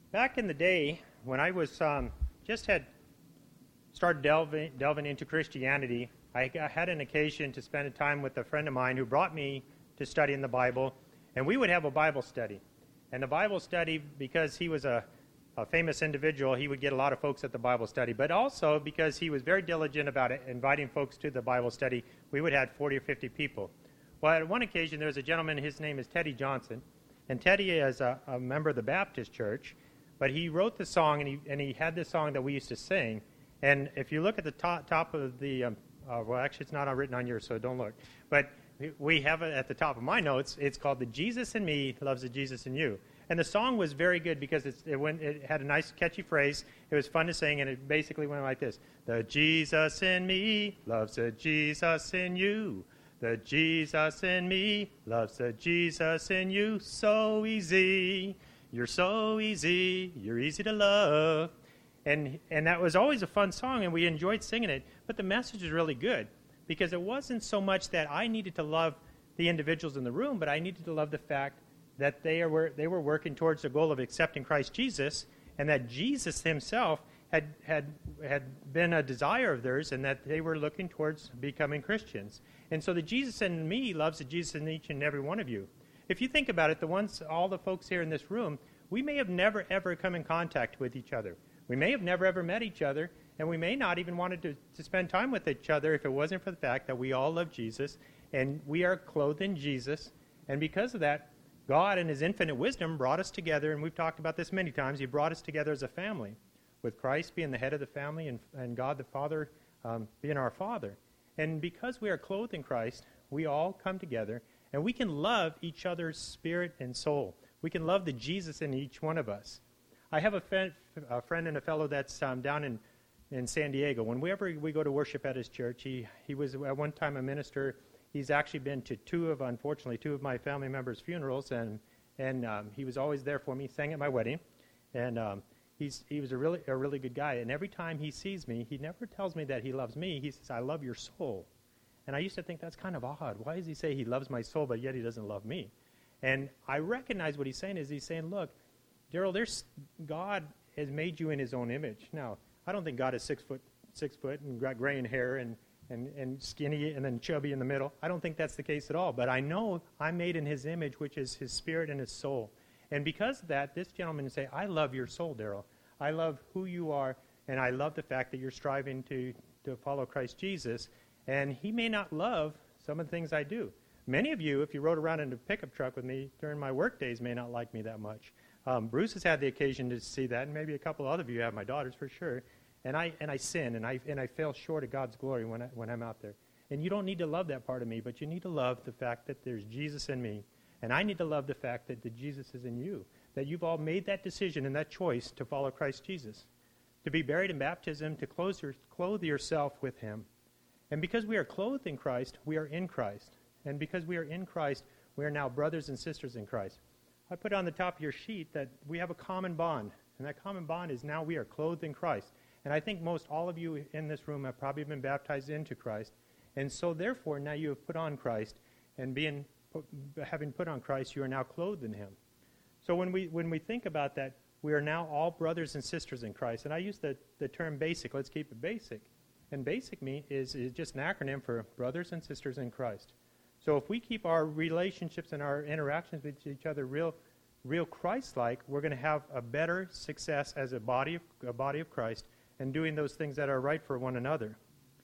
Back in the day, when I was just had started delving into Christianity, I had an occasion to spend a time with a friend of mine who brought me to study in the Bible, and we would have a Bible study. And the Bible study, because he was a famous individual, he would get a lot of folks at the Bible study, but also because he was very diligent about inviting folks to the Bible study, we would have 40 or 50 people. Well, at one occasion, there was a gentleman, his name is Teddy Johnson, and Teddy is a member of the Baptist church, but he wrote the song, and he had this song that we used to sing. And if you look at the top of the, well, actually it's not written on yours, so don't look. But we have it at the top of my notes. It's called "The Jesus in Me Loves the Jesus in You." And the song was very good because it had a nice, catchy phrase. It was fun to sing, and it basically went like this. The Jesus in me loves the Jesus in you. The Jesus in me loves the Jesus in you. So easy. You're so easy, you're easy to love. And that was always a fun song, and we enjoyed singing it. But the message was really good because it wasn't so much that I needed to love the individuals in the room, but I needed to love the fact that they were working towards the goal of accepting Christ Jesus, and that Jesus himself had been a desire of theirs, and that they were looking towards becoming Christians. And so the Jesus in me loves the Jesus in each and every one of you. If you think about it, all the folks here in this room, we may have never, ever come in contact with each other. We may have never, ever met each other, and we may not even wanted to spend time with each other if it wasn't for the fact that we all love Jesus, and we are clothed in Jesus. And because of that, God in his infinite wisdom brought us together, and we've talked about this many times. He brought us together as a family, with Christ being the head of the family and God the Father being our Father. And because we are clothed in Christ, we all come together, and we can love each other's spirit and soul. We can love the Jesus in each one of us. I have a friend and a fellow that's down in San Diego. Whenever we go to worship at his church, he was at one time a minister. He's actually been to unfortunately, two of my family members' funerals, and he was always there for me, sang at my wedding. And he was a really good guy. And every time he sees me, he never tells me that he loves me. He says, "I love your soul." And I used to think that's kind of odd. Why does he say he loves my soul, but yet he doesn't love me? And I recognize what he's saying is he's saying, look, Daryl, God has made you in his own image. Now, I don't think God is 6 foot and got gray in hair and skinny and then chubby in the middle. I don't think that's the case at all. But I know I'm made in his image, which is his spirit and his soul. And because of that, this gentleman would say, I love your soul, Daryl. I love who you are, and I love the fact that you're striving to follow Christ Jesus. And he may not love some of the things I do. Many of you, if you rode around in a pickup truck with me during my work days, may not like me that much. Bruce has had the occasion to see that, and maybe a couple of other you have, my daughters for sure. And I sin, and I fail short of God's glory when I'm out there. And you don't need to love that part of me, but you need to love the fact that there's Jesus in me. And I need to love the fact that the Jesus is in you, that you've all made that decision and that choice to follow Christ Jesus, to be buried in baptism, to clothe yourself with him. And because we are clothed in Christ, we are in Christ. And because we are in Christ, we are now brothers and sisters in Christ. I put on the top of your sheet that we have a common bond, and that common bond is now we are clothed in Christ. And I think most all of you in this room have probably been baptized into Christ. And so therefore, now you have put on Christ, and having put on Christ, you are now clothed in him. So when we think about that, we are now all brothers and sisters in Christ. And I use the term basic. Let's keep it basic. And basic is just an acronym for brothers and sisters in Christ. So if we keep our relationships and our interactions with each other real Christ-like, we're going to have a better success as a body of Christ and doing those things that are right for one another.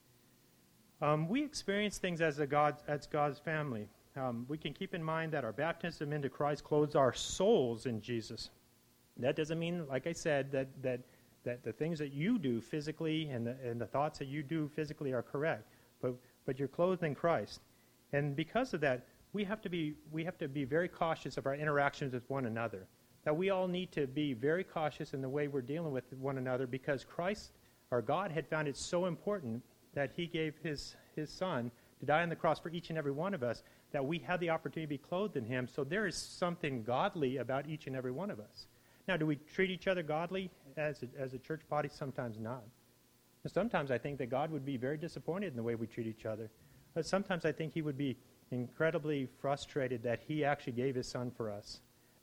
We experience things as God's family. We can keep in mind that our baptism into Christ clothes our souls in Jesus. That doesn't mean, like I said, that the things that you do physically and the thoughts that you do physically are correct, but you're clothed in Christ. And because of that, we have to be very cautious of our interactions with one another. That we all need to be very cautious in the way we're dealing with one another, because Christ, our God, had found it so important that he gave his son to die on the cross for each and every one of us, that we have the opportunity to be clothed in him. So there is something godly about each and every one of us. Now, do we treat each other godly as a church body? Sometimes not. And sometimes I think that God would be very disappointed in the way we treat each other. But sometimes I think he would be incredibly frustrated that he actually gave his son for us.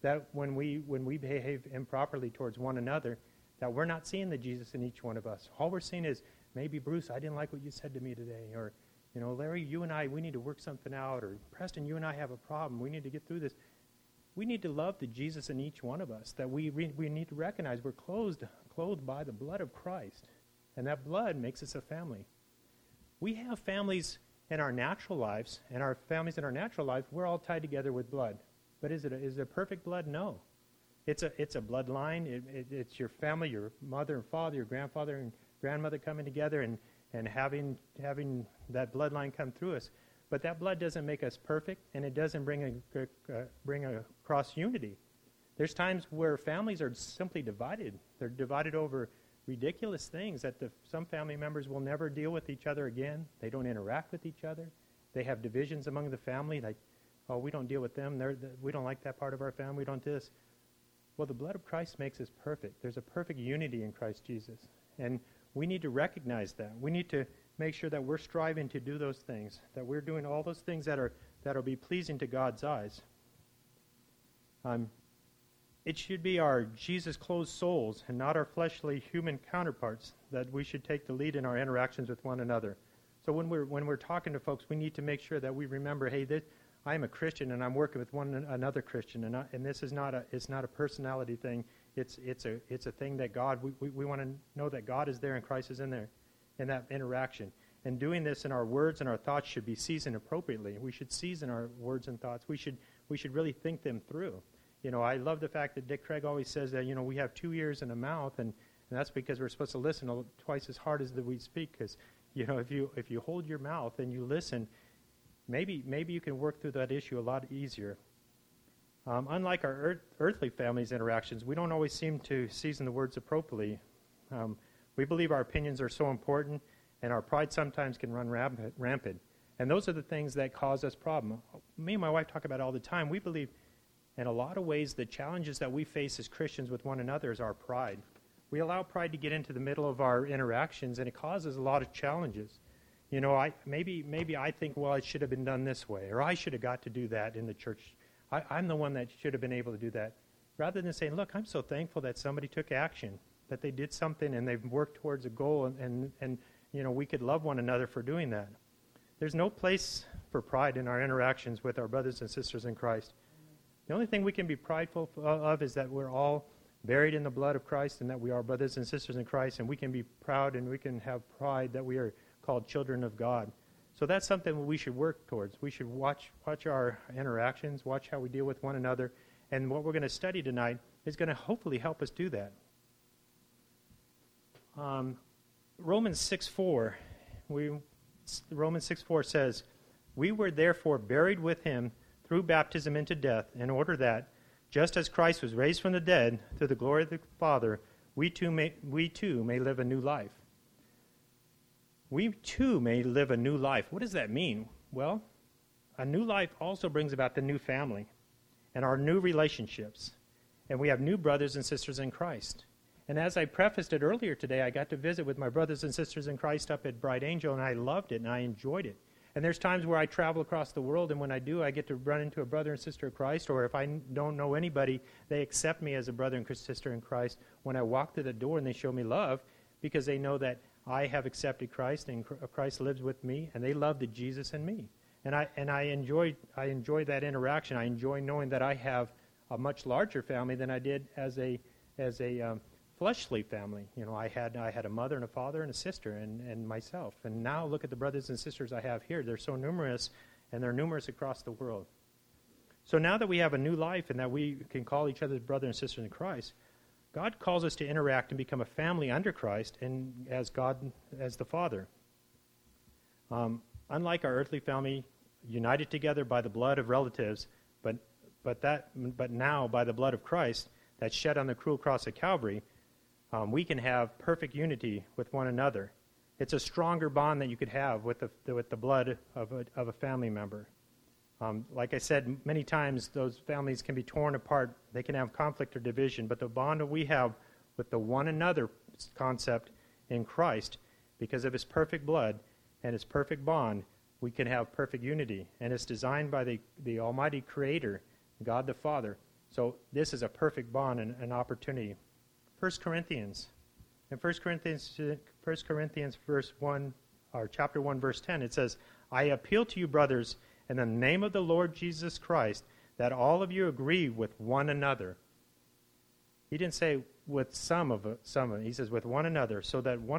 that when we behave improperly towards one another, that we're not seeing the Jesus in each one of us. All we're seeing is, maybe, Bruce, I didn't like what you said to me today, or, Larry, you and I, we need to work something out, or Preston, you and I have a problem. We need to get through this. We need to love the Jesus in each one of us, that we need to recognize we're clothed by the blood of Christ, and that blood makes us a family. We have families in our natural lives, and our families in our natural life, we're all tied together with blood. But is it a perfect blood? No. It's a bloodline. It's your family, your mother and father, your grandfather and grandmother coming together and having that bloodline come through us. But that blood doesn't make us perfect, and it doesn't bring across unity. There's times where families are simply divided. They're divided over ridiculous things that some family members will never deal with each other again. They don't interact with each other. They have divisions among the family, like, oh, we don't deal with them. We don't like that part of our family. We don't do this. Well, the blood of Christ makes us perfect. There's a perfect unity in Christ Jesus. And we need to recognize that. We need to make sure that we're striving to do those things, that we're doing all those things that'll be pleasing to God's eyes. It should be our Jesus-clothed souls and not our fleshly human counterparts that we should take the lead in our interactions with one another. So when we're talking to folks, we need to make sure that we remember, hey, I am a Christian and I'm working with another Christian, and this is not a personality thing. It's a thing that God, we want to know that God is there and Christ is in there in that interaction. And doing this in our words and our thoughts should be seasoned appropriately. We should season our words and thoughts. We should really think them through. I love the fact that Dick Craig always says that, we have 2 ears and a mouth, and that's because we're supposed to listen twice as hard as that we speak. Because, if you hold your mouth and you listen, maybe you can work through that issue a lot easier. Unlike our earthly family's interactions, we don't always seem to season the words appropriately. We believe our opinions are so important, and our pride sometimes can run rampant. And those are the things that cause us problem. Me and my wife talk about it all the time. We believe in a lot of ways the challenges that we face as Christians with one another is our pride. We allow pride to get into the middle of our interactions, and it causes a lot of challenges. Maybe I think, well, it should have been done this way, or I should have got to do that in the church. I'm the one that should have been able to do that. Rather than saying, look, I'm so thankful that somebody took action, that they did something and they've worked towards a goal, and we could love one another for doing that. There's no place for pride in our interactions with our brothers and sisters in Christ. The only thing we can be prideful of is that we're all buried in the blood of Christ and that we are brothers and sisters in Christ, and we can be proud and we can have pride that we are called children of God. So that's something we should work towards. We should watch our interactions, watch how we deal with one another, and what we're going to study tonight is going to hopefully help us do that. Romans 6:4 says, "We were therefore buried with him through baptism into death, in order that, just as Christ was raised from the dead through the glory of the Father, we too may live a new life." We too may live a new life. What does that mean? Well, a new life also brings about the new family and our new relationships. And we have new brothers and sisters in Christ. And as I prefaced it earlier today, I got to visit with my brothers and sisters in Christ up at Bright Angel, and I loved it and I enjoyed it. And there's times where I travel across the world, and when I do, I get to run into a brother and sister of Christ, or if I don't know anybody, they accept me as a brother and sister in Christ when I walk through the door, and they show me love because they know that I have accepted Christ and Christ lives with me, and they love the Jesus in me. And I enjoy that interaction. I enjoy knowing that I have a much larger family than I did as a fleshly family. I had a mother and a father and a sister and myself. And now look at the brothers and sisters I have here. They're so numerous, and they're numerous across the world. So now that we have a new life and that we can call each other brother and sister in Christ, God calls us to interact and become a family under Christ and as God, as the Father. Unlike our earthly family, united together by the blood of relatives, but now by the blood of Christ that's shed on the cruel cross of Calvary, we can have perfect unity with one another. It's a stronger bond that you could have with the blood of a family member. Like I said, many times those families can be torn apart. They can have conflict or division, but the bond that we have with the one another concept in Christ, because of his perfect blood and his perfect bond, we can have perfect unity. And it's designed by the Almighty Creator, God the Father, So this is a perfect bond and an opportunity. 1 Corinthians. In 1 Corinthians verse 1, or chapter 1, verse 10, it says, I appeal to you, brothers, in the name of the Lord Jesus Christ, that all of you agree with one another. He didn't say with some of it. He says with one another, so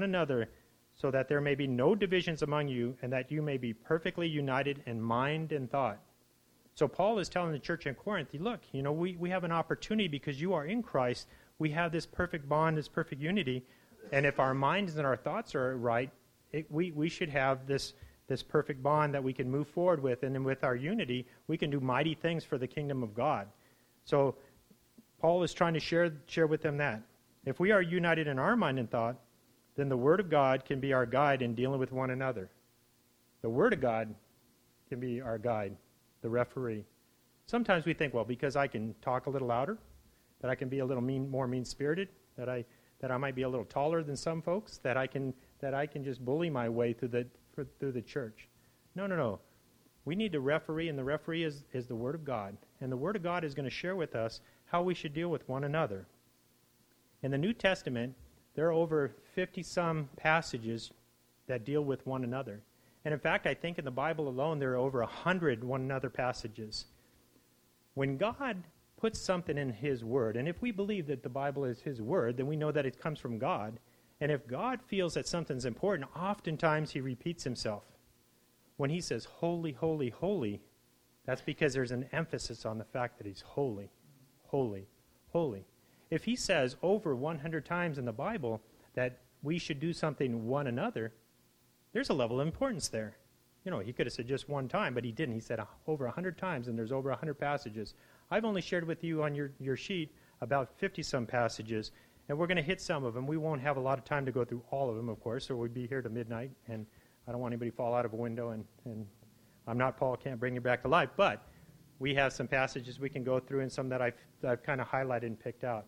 that there may be no divisions among you, and that you may be perfectly united in mind and thought. So Paul is telling the church in Corinth, look, we have an opportunity because you are in Christ. We have this perfect bond, this perfect unity, and if our minds and our thoughts are right, we should have this perfect bond that we can move forward with, and then with our unity, we can do mighty things for the kingdom of God. So Paul is trying to share with them that. If we are united in our mind and thought, then the Word of God can be our guide in dealing with one another. The Word of God can be our guide, the referee. Sometimes we think, well, because I can talk a little louder, that I can be a little more mean-spirited, that I might be a little taller than some folks, that I can just bully my way through the church. No. We need a referee, and the referee is the Word of God. And the Word of God is going to share with us how we should deal with one another. In the New Testament, there are over 50-some passages that deal with one another. And in fact, I think in the Bible alone, there are over 100 one another passages. When God puts something in His Word, and if we believe that the Bible is His Word, then we know that it comes from God. And if God feels that something's important, oftentimes He repeats Himself. When He says, holy, holy, holy, that's because there's an emphasis on the fact that He's holy, holy, holy. If He says over 100 times in the Bible that we should do something one another, there's a level of importance there. He could have said just one time, but He didn't. He said over 100 times, and there's over 100 passages. I've only shared with you on your sheet about 50-some passages, and we're going to hit some of them. We won't have a lot of time to go through all of them, of course, or we'd be here to midnight, and I don't want anybody to fall out of a window, and I'm not Paul, can't bring you back to life, but we have some passages we can go through and some that I've kind of highlighted and picked out.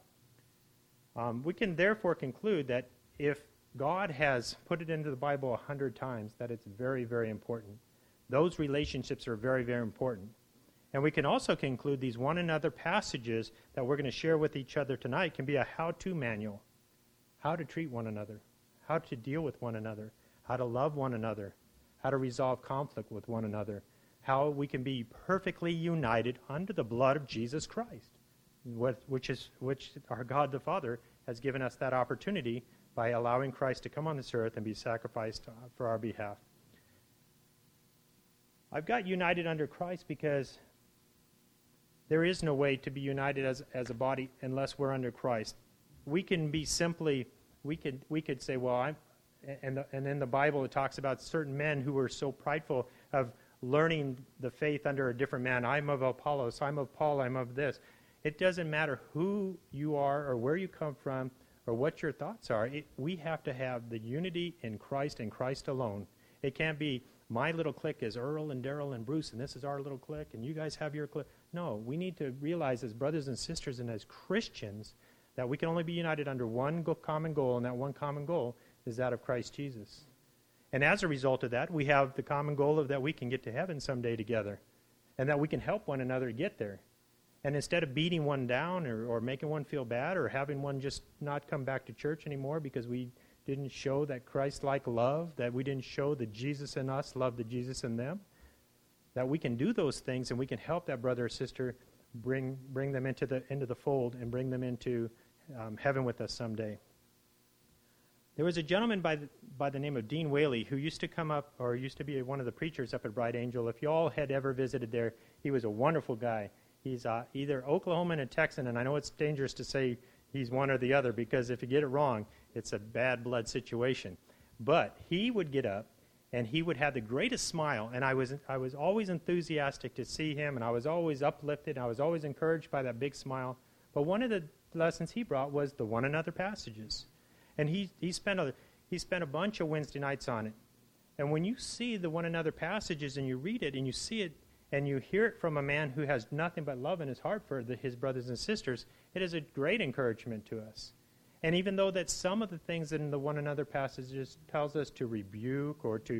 We can therefore conclude that if God has put it into the Bible 100 times, that it's very, very important. Those relationships are very, very important. And we can also conclude these one another passages that we're going to share with each other tonight can be a how-to manual. How to treat one another, how to deal with one another, how to love one another, how to resolve conflict with one another, how we can be perfectly united under the blood of Jesus Christ, which our God the Father has given us that opportunity by allowing Christ to come on this earth and be sacrificed for our behalf. I've got united under Christ because there is no way to be united as a body unless we're under Christ. We can be simply, we could say, well, and in the Bible it talks about certain men who were so prideful of learning the faith under a different man. I'm of Apollos, I'm of Paul, I'm of this. It doesn't matter who you are or where you come from or what your thoughts are. We have to have the unity in Christ and Christ alone. It can't be my little clique is Earl and Daryl and Bruce, and this is our little clique, and you guys have your clique. No, we need to realize as brothers and sisters and as Christians that we can only be united under one common goal, and that one common goal is that of Christ Jesus. And as a result of that, we have the common goal of that we can get to heaven someday together, and that we can help one another get there. And instead of beating one down or making one feel bad or having one just not come back to church anymore because we didn't show that Christ-like love, that we didn't show the Jesus in us love the Jesus in them, that we can do those things and we can help that brother or sister bring them into the fold and bring them into heaven with us someday. There was a gentleman by the name of Dean Whaley who used to come up, or used to be one of the preachers up at Bright Angel. If you all had ever visited there, he was a wonderful guy. He's either Oklahoman and Texan, and I know it's dangerous to say he's one or the other because if you get it wrong, it's a bad blood situation. But he would get up, and he would have the greatest smile, and I was always enthusiastic to see him, and I was always uplifted, and I was always encouraged by that big smile. But one of the lessons he brought was the one another passages. And he spent a bunch of Wednesday nights on it. And when you see the one another passages and you read it and you see it and you hear it from a man who has nothing but love in his heart for his brothers and sisters, it is a great encouragement to us. And even though that some of the things in the one another passages tells us to rebuke or to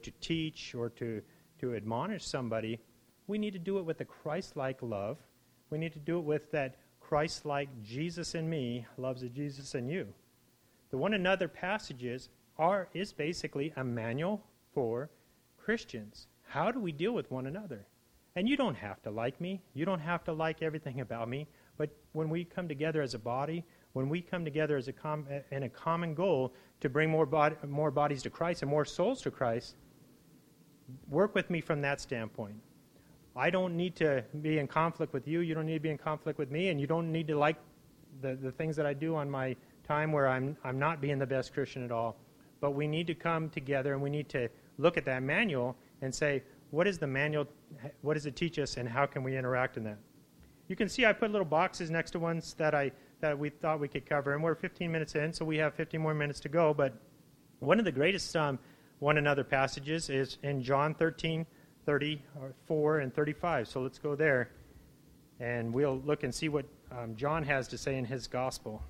teach or to admonish somebody, we need to do it with a Christ-like love, we need to do it with that Christ-like Jesus in me loves the Jesus in you. The one another passages is basically a manual for Christians. How do we deal with one another? And you don't have to like me. You don't have to like everything about me. But when we come together as a body, when we come together as in a common goal to bring more bodies to Christ and more souls to Christ, work with me from that standpoint. I don't need to be in conflict with you. You don't need to be in conflict with me. And you don't need to like the things that I do on my time where I'm not being the best Christian at all. But we need to come together and we need to look at that manual and say, what is the manual? What does it teach us, and how can we interact in that? You can see I put little boxes next to ones that we thought we could cover, and we're 15 minutes in, so we have 15 more minutes to go. But one of the greatest one another passages is in John 13:34 and 35. So let's go there, and we'll look and see what John has to say in his gospel.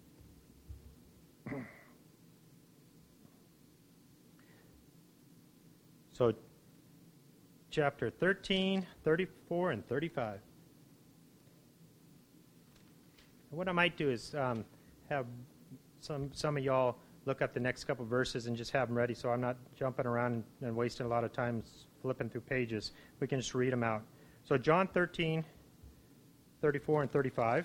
So chapter 13, 34, and 35. What I might do is have some of y'all look up the next couple verses and just have them ready so I'm not jumping around and wasting a lot of time flipping through pages. We can just read them out. So John 13, 34, and 35.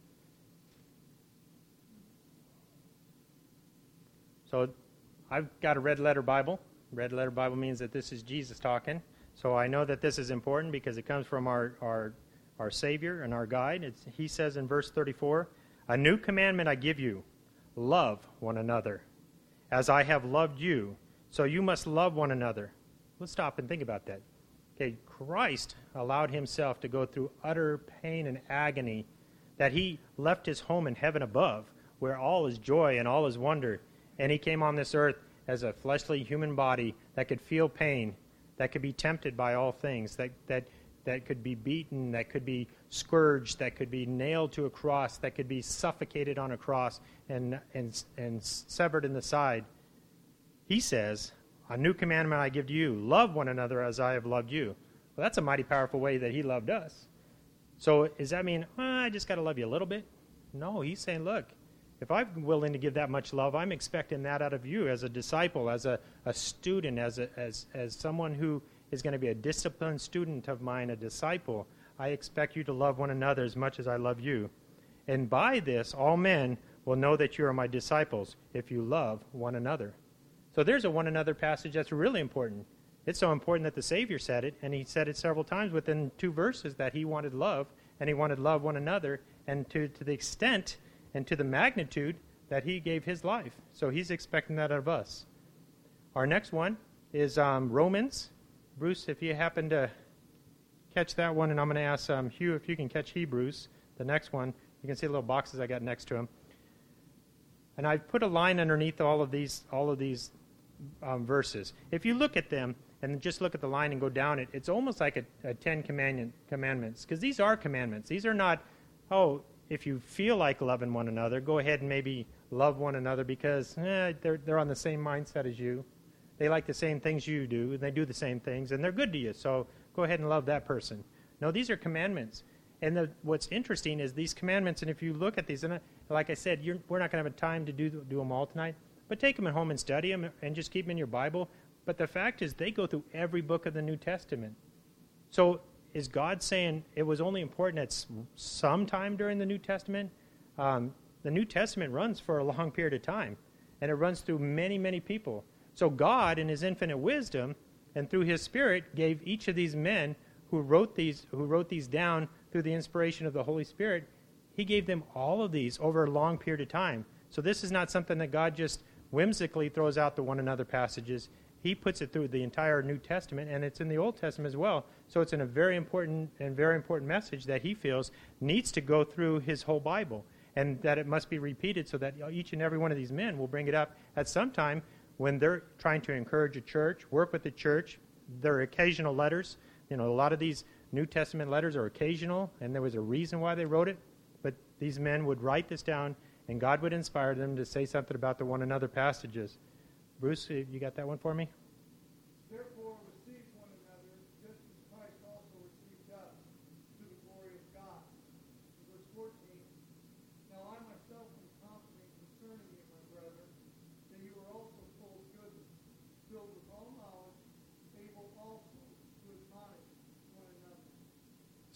So I've got a red letter Bible. Red letter Bible means that this is Jesus talking. So I know that this is important because it comes from our Savior and our guide. He says in verse 34, "A new commandment I give you, love one another. As I have loved you, so you must love one another." Let's stop and think about that. Okay, Christ allowed himself to go through utter pain and agony, that he left his home in heaven above, where all is joy and all is wonder, and he came on this earth as a fleshly human body that could feel pain, that could be tempted by all things, that could be beaten, that could be scourged, that could be nailed to a cross, that could be suffocated on a cross and severed in the side. He says, "A new commandment I give to you, love one another as I have loved you." Well, that's a mighty powerful way that he loved us. So does that mean, I just got to love you a little bit? No, he's saying, look, if I'm willing to give that much love, I'm expecting that out of you as a disciple, as a student, as someone who is going to be a disciplined student of mine, a disciple. I expect you to love one another as much as I love you. And by this, all men will know that you are my disciples, if you love one another. So there's a one another passage that's really important. It's so important that the Savior said it, and he said it several times within 2 verses that he wanted love, and he wanted love one another, and to the extent and to the magnitude that he gave his life. So he's expecting that out of us. Our next one is Romans. Bruce, if you happen to catch that one, and I'm going to ask Hugh if you can catch Hebrews, the next one. You can see the little boxes I got next to him. And I've put a line underneath all of these verses. If you look at them and just look at the line and go down it, it's almost like a 10 commandments, because these are commandments. These are not, if you feel like loving one another, go ahead and maybe love one another because they're on the same mindset as you. They like the same things you do, and they do the same things, and they're good to you, so go ahead and love that person. No, these are commandments. And what's interesting is these commandments, and if you look at these, and like I said, we're not going to have time to do them all tonight, but take them at home and study them and just keep them in your Bible. But the fact is they go through every book of the New Testament. So is God saying it was only important at some time during the New Testament? The New Testament runs for a long period of time, and it runs through many, many people. So God, in his infinite wisdom, and through his Spirit, gave each of these men who wrote these down through the inspiration of the Holy Spirit, he gave them all of these over a long period of time. So this is not something that God just whimsically throws out the one another passages. He puts it through the entire New Testament, and it's in the Old Testament as well. So it's in a very important message that he feels needs to go through his whole Bible, and that it must be repeated so that each and every one of these men will bring it up at some time when they're trying to encourage a church, work with the church. There are occasional letters. A lot of these New Testament letters are occasional, and there was a reason why they wrote it. But these men would write this down, and God would inspire them to say something about the one another passages. Bruce, you got that one for me? Therefore, receive one another, just as Christ also received us, to the glory of God.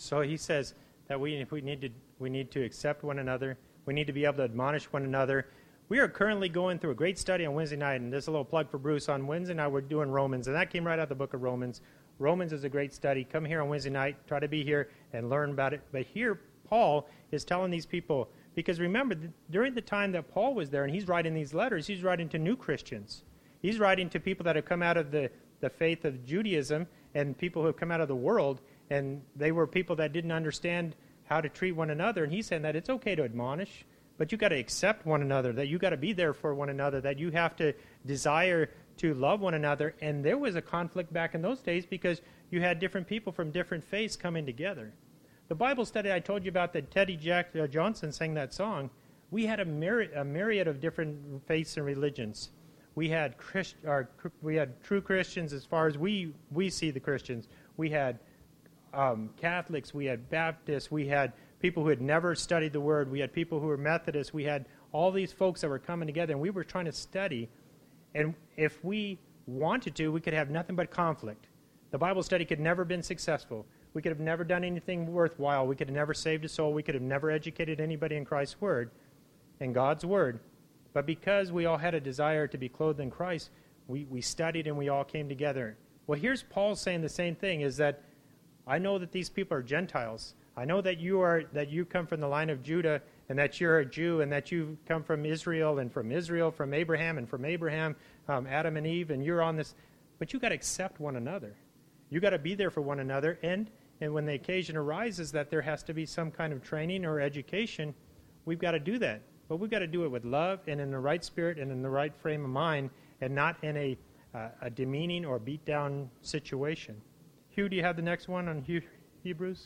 So he says that we need to accept one another. We need to be able to admonish one another. We are currently going through a great study on Wednesday night, and this is a little plug for Bruce. On Wednesday night, we're doing Romans, and that came right out of the book of Romans. Romans is a great study. Come here on Wednesday night, try to be here and learn about it. But here, Paul is telling these people, because remember, during the time that Paul was there and he's writing these letters, he's writing to new Christians. He's writing to people that have come out of the faith of Judaism and people who have come out of the world, and they were people that didn't understand how to treat one another. And he's saying that it's okay to admonish, but you got to accept one another, that you got to be there for one another, that you have to desire to love one another. And there was a conflict back in those days because you had different people from different faiths coming together. The Bible study I told you about that Teddy Johnson sang that song, we had a myriad of different faiths and religions. We had true Christians as far as we see the Christians. We had Catholics, we had Baptists, we had people who had never studied the Word, we had people who were Methodists, we had all these folks that were coming together, and we were trying to study. And if we wanted to, we could have nothing but conflict. The Bible study could never have been successful. We could have never done anything worthwhile. We could have never saved a soul. We could have never educated anybody in Christ's Word, in God's Word. But because we all had a desire to be clothed in Christ, we studied and we all came together. Well, here's Paul saying the same thing, is that I know that these people are Gentiles. I know that you come from the line of Judah, and that you're a Jew, and that you come from Israel, from Abraham, and from Abraham, Adam and Eve, and you're on this. But you got to accept one another. You got to be there for one another, and when the occasion arises that there has to be some kind of training or education, we've got to do that. But we've got to do it with love and in the right spirit and in the right frame of mind, and not in a demeaning or beat down situation. Hugh, do you have the next one on Hebrews?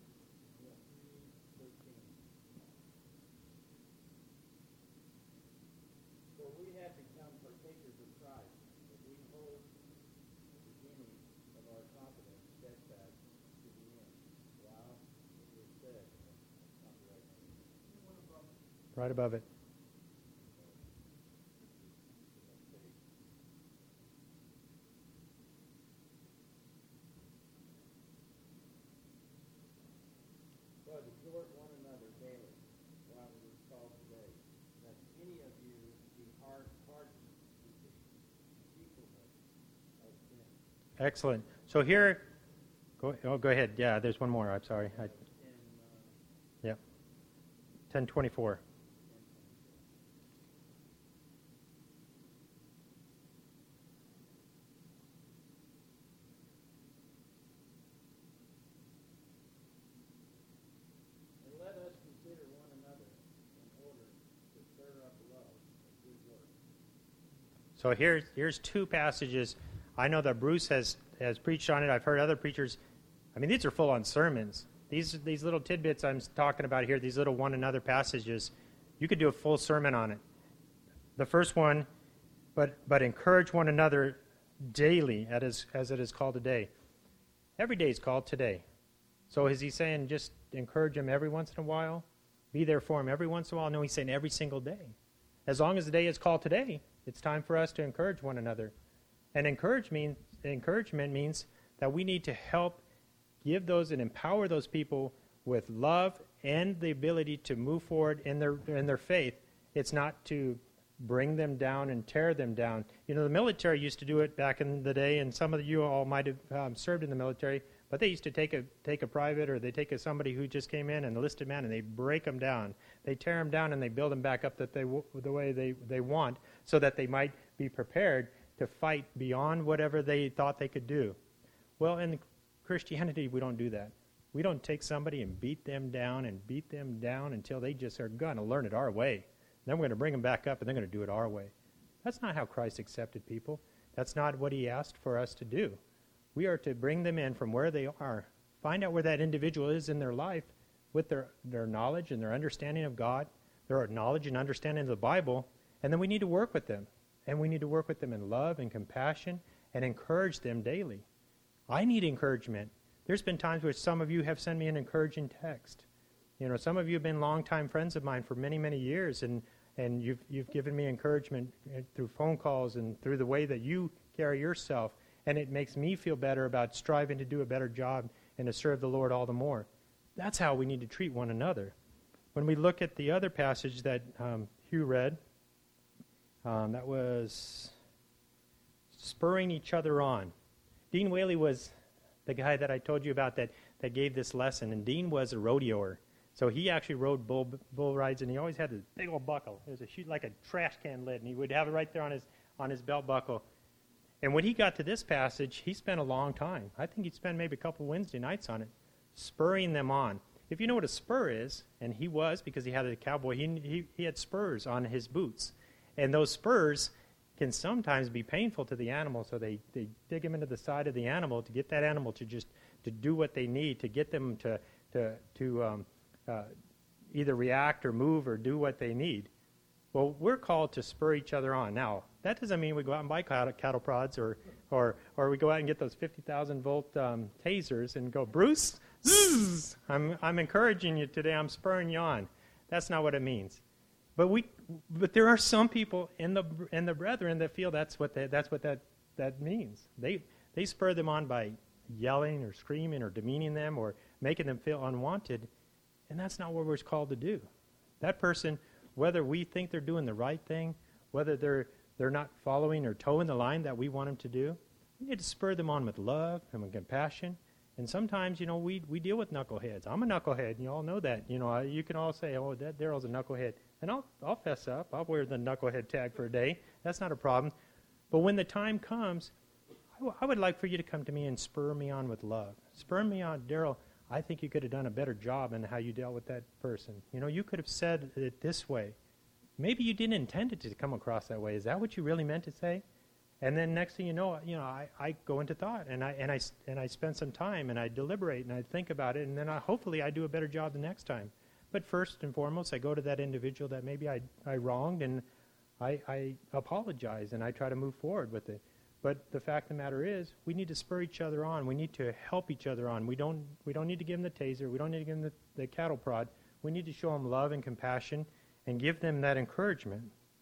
For we have become partakers of Christ, if we hold the beginning of our confidence steadfast to the end. While it was said, Right above it. but exhort one another daily, while it is called today, that any of you be hardened to the deceitfulness of sin. Excellent. So here, go ahead. Yeah, there's one more. I'm sorry. Yeah. 10:24. And let us consider one another in order to stir up love and good works. So here's two passages. I know that Bruce has preached on it. I've heard other preachers. I mean, these are full-on sermons. These little tidbits I'm talking about here, these little one another passages, you could do a full sermon on it. The first one, but encourage one another daily, as it is called today. Every day is called today. So is he saying just encourage him every once in a while? Be there for him every once in a while? No, he's saying every single day. As long as the day is called today, it's time for us to encourage one another. And encouragement means that we need to help give those and empower those people with love and the ability to move forward in their faith. It's not to bring them down and tear them down. You know, the military used to do it back in the day, and some of you all might have served in the military, but they used to take a private, or they take somebody who just came in, an enlisted man, and they break them down. They tear them down and they build them back up the way they want, so that they might be prepared to fight beyond whatever they thought they could do. Well, in Christianity, we don't do that. We don't take somebody and beat them down until they just are going to learn it our way. Then we're going to bring them back up, and they're going to do it our way. That's not how Christ accepted people. That's not what he asked for us to do. We are to bring them in from where they are, find out where that individual is in their life with their knowledge and their understanding of God, their knowledge and understanding of the Bible, and then we need to work with them. And we need to work with them in love and compassion and encourage them daily. I need encouragement. There's been times where some of you have sent me an encouraging text. You know, some of you have been longtime friends of mine for many, many years, and you've given me encouragement through phone calls and through the way that you carry yourself, and it makes me feel better about striving to do a better job and to serve the Lord all the more. That's how we need to treat one another. When we look at the other passage that Hugh read, that was spurring each other on. Dean Whaley was the guy that I told you about that gave this lesson, and Dean was a rodeoer. So he actually rode bull rides, and he always had this big old buckle. It was like a trash can lid, and he would have it right there on his belt buckle. And when he got to this passage, he spent a long time. I think he'd spend maybe a couple Wednesday nights on it, spurring them on. If you know what a spur is, and he was, because he had a cowboy, he had spurs on his boots. And those spurs can sometimes be painful to the animal, so they dig them into the side of the animal to get that animal to do what they need, to get them to either react or move or do what they need. Well, we're called to spur each other on. Now, that doesn't mean we go out and buy cattle prods or we go out and get those 50,000 volt tasers and go, Bruce, zzz, I'm encouraging you today. I'm spurring you on. That's not what it means. But there are some people in the brethren that feel that's what that means. They spur them on by yelling or screaming or demeaning them or making them feel unwanted, and that's not what we're called to do. That person, whether we think they're doing the right thing, whether they're not following or towing the line that we want them to do, we need to spur them on with love and with compassion. And sometimes, we deal with knuckleheads. I'm a knucklehead, and you all know that. You can all say, oh, that Daryl's a knucklehead. And I'll fess up. I'll wear the knucklehead tag for a day. That's not a problem. But when the time comes, I would like for you to come to me and spur me on with love. Spur me on, Daryl, I think you could have done a better job in how you dealt with that person. You could have said it this way. Maybe you didn't intend it to come across that way. Is that what you really meant to say? And then next thing you know, I go into thought, and I spend some time, and I deliberate, and I think about it, and then hopefully I do a better job the next time. But first and foremost, I go to that individual that maybe I wronged, and I apologize, and I try to move forward with it. But the fact of the matter is, we need to spur each other on. We need to help each other on. We don't need to give them the taser. We don't need to give them the cattle prod. We need to show them love and compassion and give them that encouragement.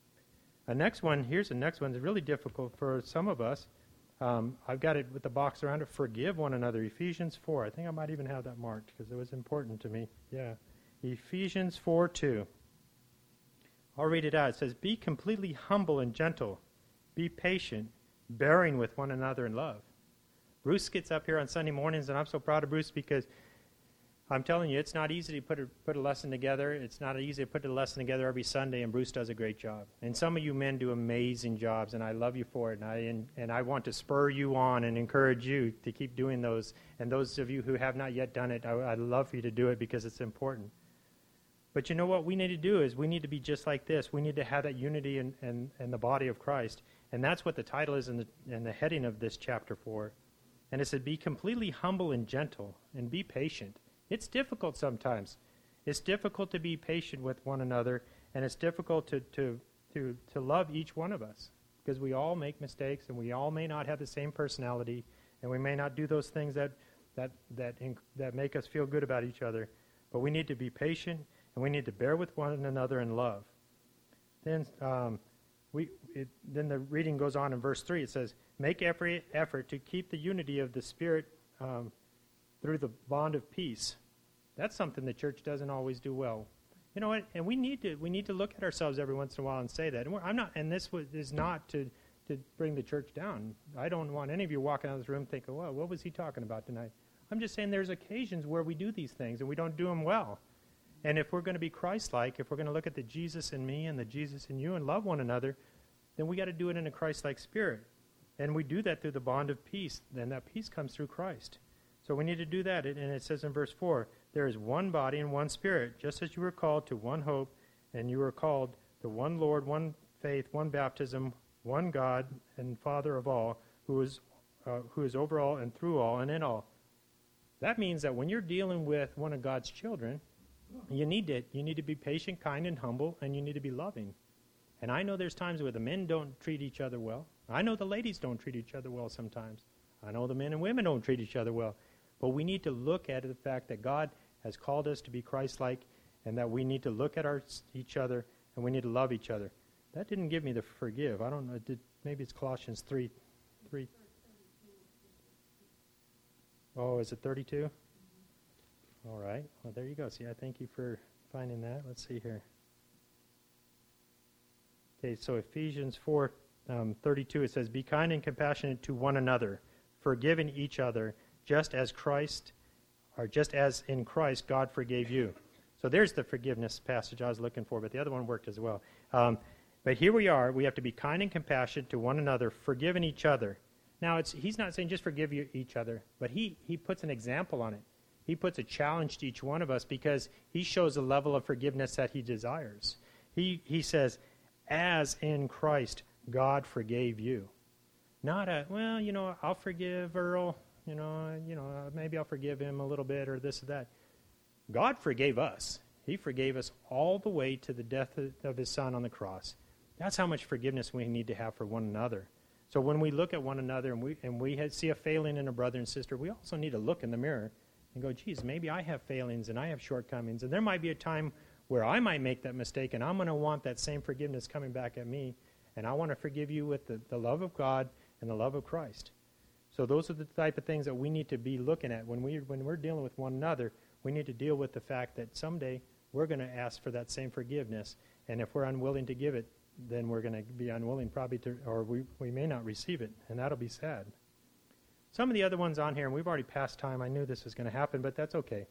Here's the next one that's really difficult for some of us. I've got it with the box around it. Forgive one another. Ephesians 4. I think I might even have that marked because it was important to me. Yeah. Ephesians 4:2. I'll read it out. It says, be completely humble and gentle. Be patient, bearing with one another in love. Bruce gets up here on Sunday mornings, and I'm so proud of Bruce because I'm telling you, it's not easy to put a lesson together. It's not easy to put a lesson together every Sunday, and Bruce does a great job. And some of you men do amazing jobs, and I love you for it. And I want to spur you on and encourage you to keep doing those. And those of you who have not yet done it, I'd love for you to do it because it's important. But you know what we need to do is we need to be just like this. We need to have that unity in the body of Christ. And that's what the title is in the heading of this chapter 4. And it said, be completely humble and gentle and be patient. It's difficult sometimes. It's difficult to be patient with one another, and it's difficult to love each one of us because we all make mistakes, and we all may not have the same personality, and we may not do those things that make us feel good about each other. But we need to be patient, and we need to bear with one another in love. Then then the reading goes on in verse 3. It says, make every effort to keep the unity of the Spirit through the bond of peace. That's something the church doesn't always do well. You know what? And we need to look at ourselves every once in a while and say that. And this is not to bring the church down. I don't want any of you walking out of this room thinking, well, what was he talking about tonight? I'm just saying there's occasions where we do these things and we don't do them well. And if we're going to be Christ-like, if we're going to look at the Jesus in me and the Jesus in you and love one another, then we got to do it in a Christ-like spirit. And we do that through the bond of peace. Then that peace comes through Christ. So we need to do that. And it says in verse 4, there is one body and one spirit, just as you were called to one hope, and you were called to one Lord, one faith, one baptism, one God and Father of all, who is over all and through all and in all. That means that when you're dealing with one of God's children, you need to be patient, kind, and humble, and you need to be loving. And I know there's times where the men don't treat each other well. I know the ladies don't treat each other well sometimes. I know the men and women don't treat each other well. But we need to look at the fact that God has called us to be Christ-like, and that we need to look at each other, and we need to love each other. That didn't give me the forgive. I don't know. Maybe it's Colossians 3. Oh, is it 32? All right. Well, there you go. See, I thank you for finding that. Let's see here. Okay, so Ephesians 4:32, it says, "Be kind and compassionate to one another, forgiving each other, just as in Christ God forgave you." So there's the forgiveness passage I was looking for, but the other one worked as well. But here we are. We have to be kind and compassionate to one another, forgiving each other. Now, he's not saying just forgive each other, but he puts an example on it. He puts a challenge to each one of us because he shows the level of forgiveness that he desires. He says, as in Christ, God forgave you. Not I'll forgive Earl, maybe I'll forgive him a little bit or this or that. God forgave us. He forgave us all the way to the death of his son on the cross. That's how much forgiveness we need to have for one another. So when we look at one another and we see a failing in a brother and sister, we also need to look in the mirror and go, geez, maybe I have failings and I have shortcomings, and there might be a time where I might make that mistake, and I'm going to want that same forgiveness coming back at me, and I want to forgive you with the love of God and the love of Christ. So those are the type of things that we need to be looking at when we're dealing with one another. We need to deal with the fact that someday we're going to ask for that same forgiveness, and if we're unwilling to give it, then we're going to be unwilling probably to, or we may not receive it, and that'll be sad. Some of the other ones on here, and we've already passed time. I knew this was going to happen, but that's okay.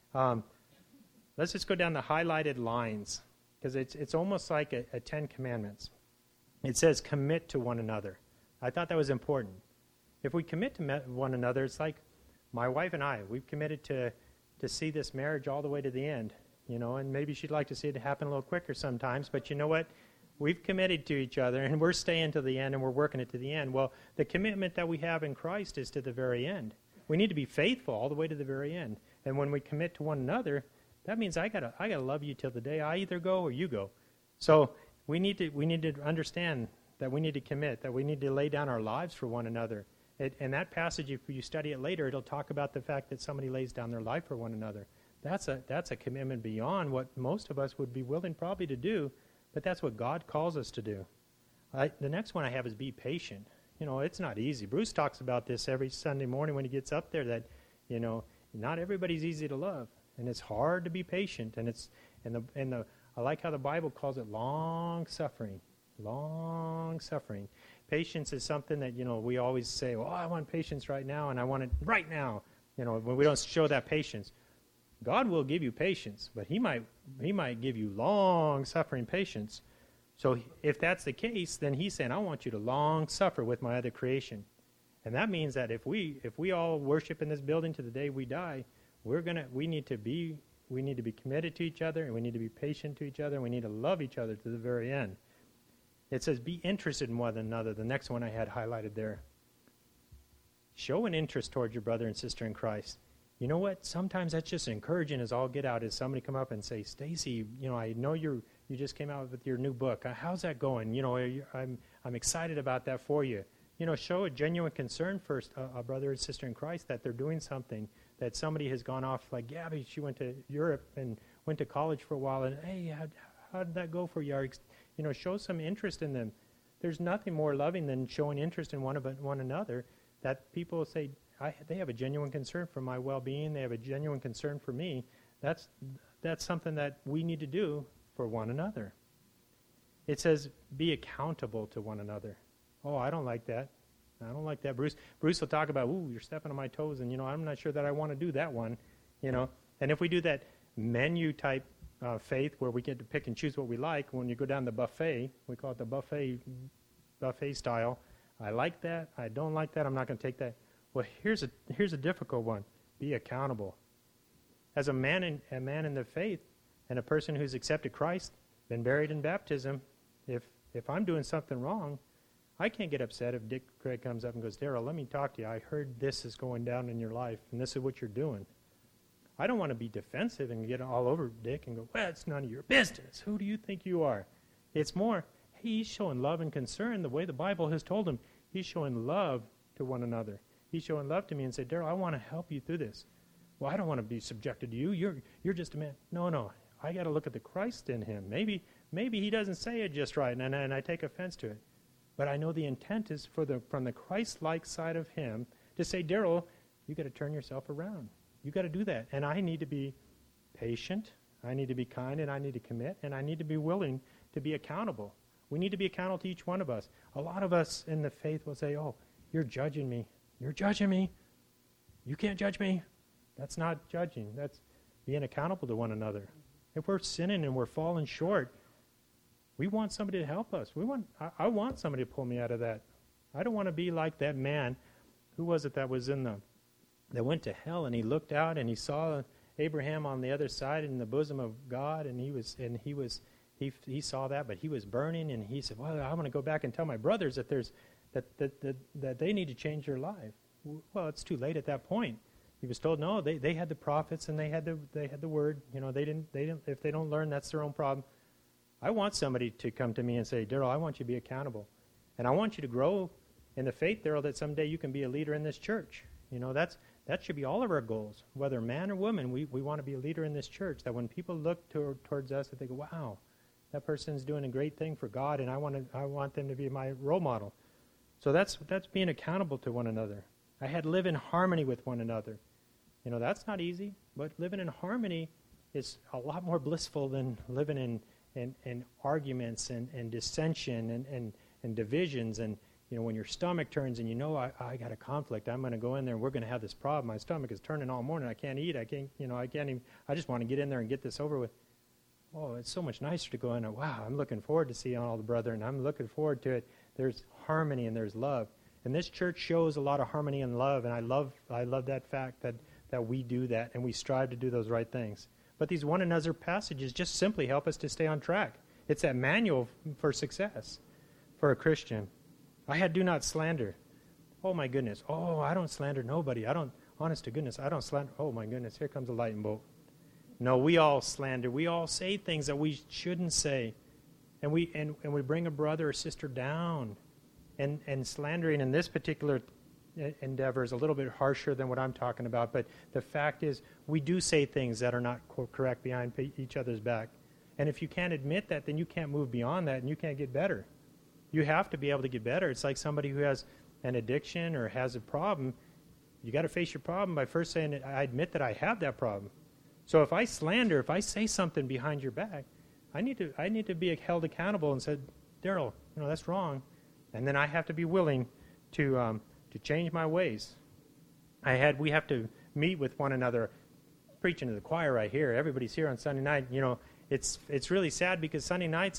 Let's just go down the highlighted lines, because it's almost like a 10 Commandments. It says commit to one another. I thought that was important. If we commit to one another, it's like my wife and I, we've committed to see this marriage all the way to the end, and maybe she'd like to see it happen a little quicker sometimes, but you know what? We've committed to each other, and we're staying to the end, and we're working it to the end. Well, the commitment that we have in Christ is to the very end. We need to be faithful all the way to the very end. And when we commit to one another, that means I gotta love you till the day I either go or you go. So we need to understand that we need to commit, that we need to lay down our lives for one another. And that passage, if you study it later, it'll talk about the fact that somebody lays down their life for one another. That's a commitment beyond what most of us would be willing probably to do, but that's what God calls us to do. The next one I have is be patient. It's not easy. Bruce talks about this every Sunday morning when he gets up there, that, not everybody's easy to love, and it's hard to be patient, and I like how the Bible calls it long suffering. Long suffering. Patience is something that, we always say, well, I want patience right now, and I want it right now. When we don't show that patience. God will give you patience, but he might give you long-suffering patience. So if that's the case, then he's saying, I want you to long suffer with my other creation. And that means that if we all worship in this building to the day we die, we need to be committed to each other, and we need to be patient to each other, and we need to love each other to the very end. It says, be interested in one another. The next one I had highlighted there. Show an interest towards your brother and sister in Christ. You know what? Sometimes that's just encouraging as all get out, is somebody come up and say, Stacy, I know you just came out with your new book. How's that going? I'm excited about that for you. Show a genuine concern for a brother and sister in Christ that they're doing something, that somebody has gone off, like Gabby, she went to Europe and went to college for a while, and hey, how did that go for you? Show some interest in them. There's nothing more loving than showing interest in one another, that people say, they have a genuine concern for my well-being. They have a genuine concern for me. That's something that we need to do for one another. It says, be accountable to one another. Oh, I don't like that. I don't like that. Bruce will talk about, you're stepping on my toes, and, I'm not sure that I want to do that one, And if we do that menu-type faith where we get to pick and choose what we like, when you go down the buffet, we call it the buffet style. I like that. I don't like that. I'm not going to take that. Well, here's a difficult one. Be accountable. As a man in the faith and a person who's accepted Christ, been buried in baptism, if I'm doing something wrong, I can't get upset if Dick Craig comes up and goes, Daryl, let me talk to you. I heard this is going down in your life, and this is what you're doing. I don't want to be defensive and get all over Dick and go, well, it's none of your business. Who do you think you are? It's more, hey, he's showing love and concern the way the Bible has told him. He's showing love to one another. He's showing love to me and say, Daryl, I want to help you through this. Well, I don't want to be subjected to you. You're just a man. No. I got to look at the Christ in him. Maybe he doesn't say it just right, and I take offense to it. But I know the intent is from the Christ-like side of him to say, Daryl, you got to turn yourself around. You got to do that. And I need to be patient. I need to be kind, and I need to commit, and I need to be willing to be accountable. We need to be accountable to each one of us. A lot of us in the faith will say, oh, you're judging me. You're judging me. You can't judge me. That's not judging. That's being accountable to one another. If we're sinning and we're falling short, we want somebody to help us. I want somebody to pull me out of that. I don't want to be like that man. Who was it that was that went to hell, and he looked out and he saw Abraham on the other side in the bosom of God, and he saw that, but he was burning, and he said, well, I want to go back and tell my brothers that that they need to change their life. Well, it's too late at that point. He was told, no, they had the prophets and they had the word. You know, they didn't. If they don't learn, that's their own problem. I want somebody to come to me and say, Daryl, I want you to be accountable, and I want you to grow in the faith, Daryl, that someday you can be a leader in this church. You know, that should be all of our goals, whether man or woman. We want to be a leader in this church. That when people look towards us, that they go, wow, that person's doing a great thing for God, and I want them to be my role model. So that's being accountable to one another. I had to live in harmony with one another. You know, that's not easy, but living in harmony is a lot more blissful than living in arguments and dissension and divisions. And, you know, when your stomach turns and you know, I got a conflict, I'm going to go in there and we're going to have this problem. My stomach is turning all morning. I can't eat. I can't even, I just want to get in there and get this over with. Oh, it's so much nicer to go in and, wow, I'm looking forward to seeing all the brethren. I'm looking forward to it. There's harmony and there's love. And this church shows a lot of harmony and love, and I love that fact that we do that and we strive to do those right things. But these one another passages just simply help us to stay on track. It's that manual for success for a Christian. I had do not slander. Oh, my goodness. Oh, I don't slander nobody. Honest to goodness, I don't slander. Oh, my goodness, here comes a lightning bolt. No, we all slander. We all say things that we shouldn't say. And we bring a brother or sister down. And slandering in this particular endeavor is a little bit harsher than what I'm talking about. But the fact is, we do say things that are not correct behind each other's back. And if you can't admit that, then you can't move beyond that and you can't get better. You have to be able to get better. It's like somebody who has an addiction or has a problem. You got to face your problem by first saying, I admit that I have that problem. So if I slander, if I say something behind your back, I need to be held accountable and said, Daryl, that's wrong. And then I have to be willing to change my ways. We have to meet with one another. Preaching to the choir right here. Everybody's here on Sunday night. It's really sad because Sunday nights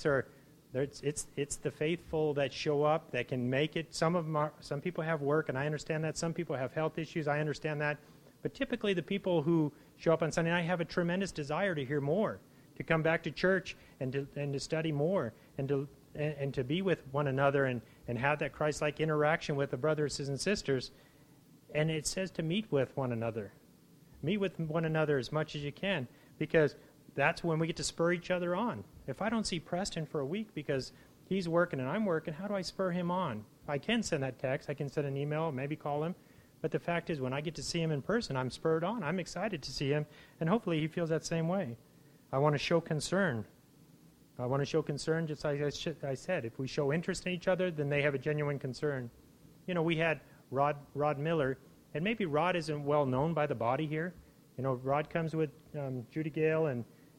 it's the faithful that show up that can make it. Some people have work, and I understand that. Some people have health issues. I understand that. But typically, the people who show up on Sunday night have a tremendous desire to hear more, to come back to church and to study more, and to be with one another and have that Christ-like interaction with the brothers and sisters. And it says to meet with one another. Meet with one another as much as you can, because that's when we get to spur each other on. If I don't see Preston for a week because he's working and I'm working, how do I spur him on? I can send that text. I can send an email, maybe call him. But the fact is, when I get to see him in person, I'm spurred on. I'm excited to see him, and hopefully he feels that same way. I want to show concern. I want to show concern just like I said. If we show interest in each other, then they have a genuine concern. We had Rod Miller, and maybe Rod isn't well known by the body here. Rod comes with Judy Gale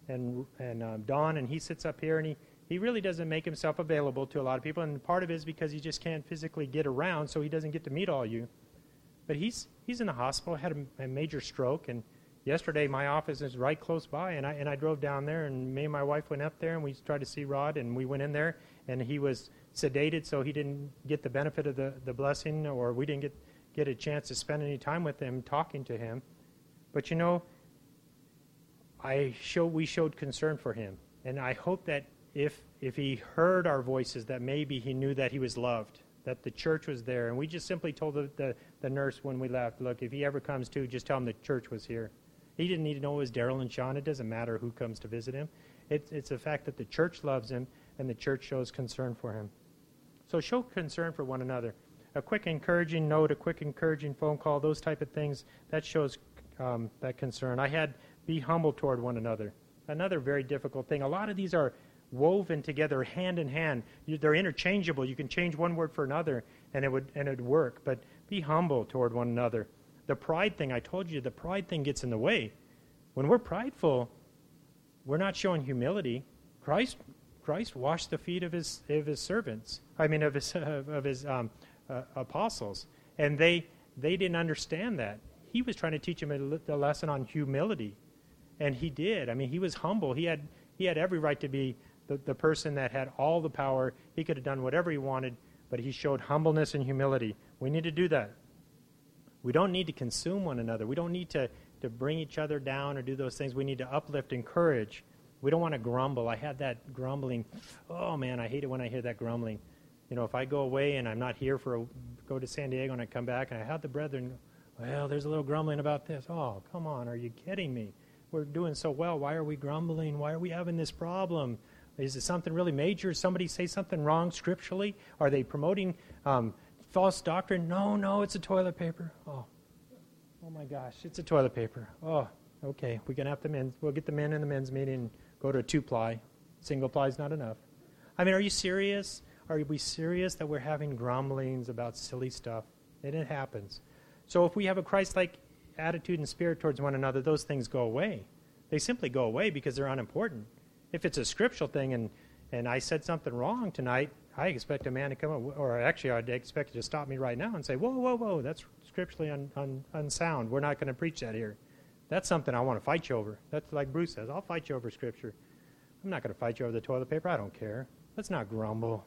and Don, and he sits up here, and he really doesn't make himself available to a lot of people, and part of it is because he just can't physically get around, so he doesn't get to meet all you. But he's in the hospital, had a major stroke, and yesterday my office is right close by, and I drove down there, and me and my wife went up there, and we tried to see Rod, and we went in there, and he was sedated, so he didn't get the benefit of the blessing, or we didn't get a chance to spend any time with him, talking to him. But we showed concern for him, and I hope that if he heard our voices, that maybe he knew that he was loved, that the church was there. And we just simply told the nurse when we left, look, if he ever comes to, just tell him the church was here. He didn't need to know it was Daryl and Sean. It doesn't matter who comes to visit him. It's the fact that the church loves him and the church shows concern for him. So show concern for one another. A quick encouraging note, a quick encouraging phone call, those type of things, that shows that concern. I had be humble toward one another. Another very difficult thing. A lot of these are woven together hand in hand. They're interchangeable. You can change one word for another and it would work. But be humble toward one another. The pride thing, I told you, the pride thing gets in the way. When we're prideful, we're not showing humility. Christ washed the feet of his servants. Of his apostles, and they didn't understand that. He was trying to teach them a lesson on humility, and he did. I mean, he was humble. He had every right to be the person that had all the power. He could have done whatever he wanted, but he showed humbleness and humility. We need to do that. We don't need to consume one another. We don't need to bring each other down or do those things. We need to uplift, encourage. We don't want to grumble. I had that grumbling. Oh, man, I hate it when I hear that grumbling. You know, if I go away and I'm not here go to San Diego and I come back and I have the brethren, well, there's a little grumbling about this. Oh, come on, are you kidding me? We're doing so well. Why are we grumbling? Why are we having this problem? Is it something really major? Somebody say something wrong scripturally? Are they promoting false doctrine? No, it's a toilet paper. Oh my gosh, it's a toilet paper. Oh, okay, we're gonna have the men's. We'll get the men in the men's meeting and go to a 2-ply. Single ply is not enough. I mean, are you serious? Are we serious that we're having grumblings about silly stuff? And it happens. So if we have a Christ-like attitude and spirit towards one another, those things go away. They simply go away because they're unimportant. If it's a scriptural thing and I said something wrong tonight, I expect a man to come up, or actually I'd expect you to stop me right now and say, whoa, that's scripturally unsound. We're not going to preach that here. That's something I want to fight you over. That's like Bruce says, I'll fight you over scripture. I'm not going to fight you over the toilet paper. I don't care. Let's not grumble.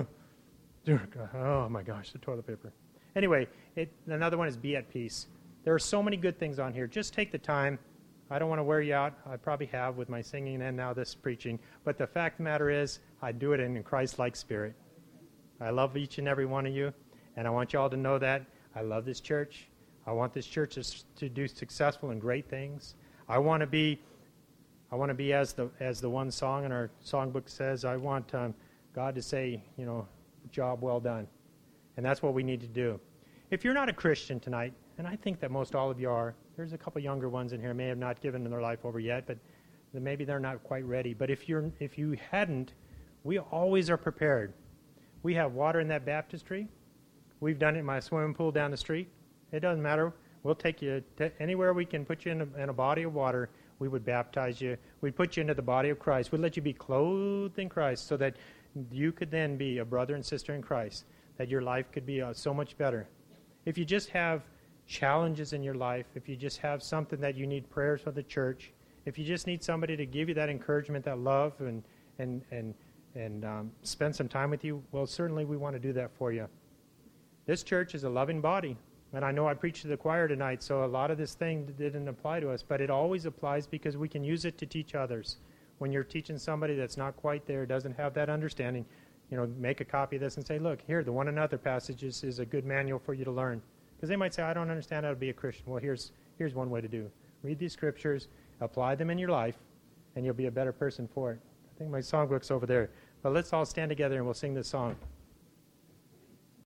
Oh my gosh, the toilet paper. Anyway, another one is be at peace. There are so many good things on here. Just take the time. I don't want to wear you out. I probably have with my singing and now this preaching. But the fact of the matter is, I do it in a Christ-like spirit. I love each and every one of you, and I want you all to know that. I love this church. I want this church to do successful and great things. I want to be as the one song in our songbook says. I want God to say, job well done. And that's what we need to do. If you're not a Christian tonight, and I think that most all of you are, there's a couple younger ones in here may have not given their life over yet, but maybe they're not quite ready. But if you hadn't, we always are prepared. We have water in that baptistry. We've done it in my swimming pool down the street. It doesn't matter. We'll take you to anywhere we can put you in a body of water. We would baptize you. We'd put you into the body of Christ. We'd let you be clothed in Christ so that you could then be a brother and sister in Christ, that your life could be so much better. If you just have challenges in your life, if you just have something that you need prayers for the church, if you just need somebody to give you that encouragement, that love, and spend some time with you, well, certainly we want to do that for you. This church is a loving body, and I know I preached to the choir tonight, so a lot of this thing didn't apply to us, but it always applies because we can use it to teach others. When you're teaching somebody that's not quite there, doesn't have that understanding, make a copy of this and say, look, here, the one another passage is a good manual for you to learn. Because they might say, I don't understand how to be a Christian. Well, here's one way to do. Read these scriptures, apply them in your life, and you'll be a better person for it. I think my songbook's over there. But let's all stand together and we'll sing this song.